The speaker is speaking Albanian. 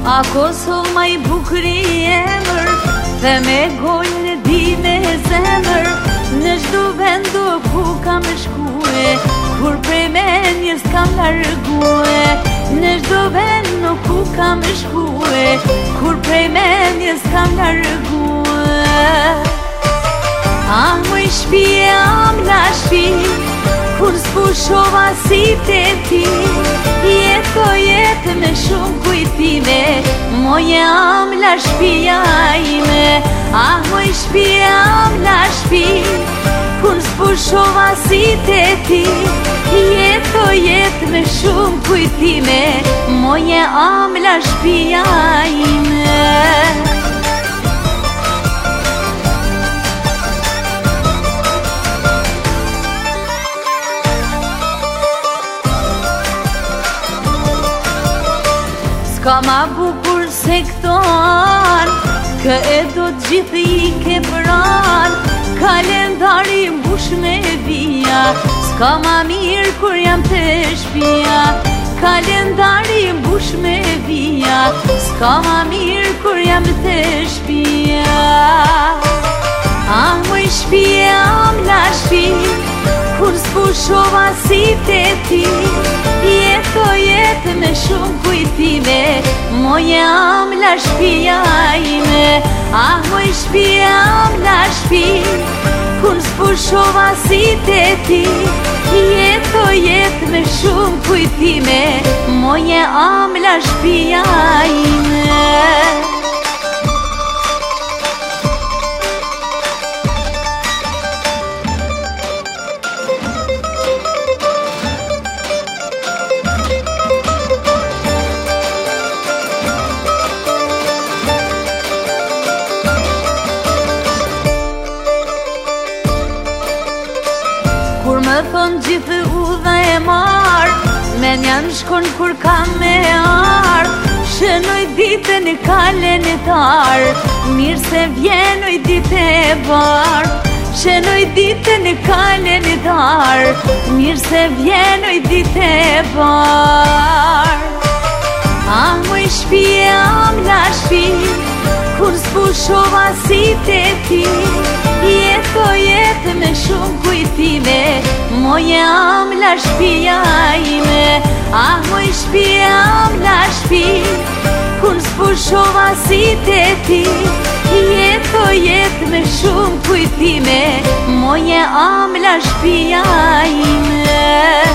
A Kosovë ma i bukri emër, dhe me gojnë e di me zemër, në çdo vendu ku kam shkue, kur prej menjes kam largue. Në çdo vend ku kam shkue, kur prej menjes kam largue. Ah, moj shpije am la shpi, kur s'pushova si te ti, jeto jetë me shumë kujtime, moje am la shpija ime. Ah, moj shpije am la shpi, kur s'pushova si te ti, jeto jetë me shumë kujtime, moje am la shpija ime. Ska ma bukur se këton, kë e do t'gjithë i ke pran, kalendari mbush me vija, s'ka ma mirë kur jam të shpia. Kalendari mbush me vija, s'ka ma mirë kur jam të shpia. Ah, moj shpije am la shpi, kur s'pushova si te ti, jeto jetë me shumë kujtime, moje am la shpija ime. Ah, moj shpije am la shpi, kur s'pushova si te ti, jeto jetë me shumë kujtime, moje am la shpija ime. Kur më thonë gjithë udha e marë, me njanë shkon kur kam me ardë, shënoj ditën e kalenitar, mirë se vjenoj ditë e bardë. Shënoj ditën e kalenitar, mirë se vjenoj ditë e bardë. Ah, moj shpije am la shpi, kur s'pushova si te ti, jeto jetë me shumë kujtime, moje am la shpija ime. Ah, moj shpije am la shpi, kur s'pushova si te ti, jeto jetë me shumë kujtime, moje am la shpija ime.